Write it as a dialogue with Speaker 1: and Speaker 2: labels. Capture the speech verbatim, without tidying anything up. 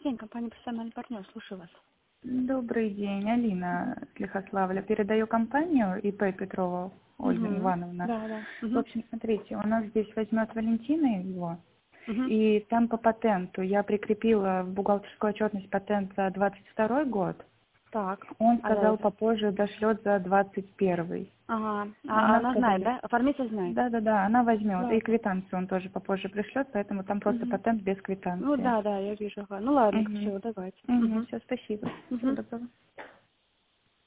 Speaker 1: день, компания «Профессиональный партнер», слушаю вас.
Speaker 2: Добрый день, Алина с Лихославля. Передаю компанию ИП Петрова Ольга
Speaker 1: Угу.
Speaker 2: Ивановна.
Speaker 1: Да, да.
Speaker 2: В
Speaker 1: Угу.
Speaker 2: общем, смотрите, у нас здесь возьмет Валентина его,
Speaker 1: Угу.
Speaker 2: и там по патенту я прикрепила в бухгалтерскую отчетность патент за двадцать второй год.
Speaker 1: Так,
Speaker 2: Он
Speaker 1: а
Speaker 2: сказал,
Speaker 1: дальше?
Speaker 2: попозже дошлет за двадцать первый.
Speaker 1: Ага,
Speaker 2: Но
Speaker 1: а
Speaker 2: она
Speaker 1: она
Speaker 2: сказала,
Speaker 1: знает, да? Оформитель знает?
Speaker 2: да, да, да, она возьмет. И
Speaker 1: Ладно.
Speaker 2: квитанцию он тоже попозже пришлет, поэтому там просто
Speaker 1: Угу.
Speaker 2: патент без
Speaker 1: Ну
Speaker 2: квитанции.
Speaker 1: да, да, я вижу. Ага. Ну ладно,
Speaker 2: Угу.
Speaker 1: все, давайте.
Speaker 2: Угу,
Speaker 1: Угу.
Speaker 2: все, спасибо. Всего
Speaker 1: Угу.
Speaker 2: доброго.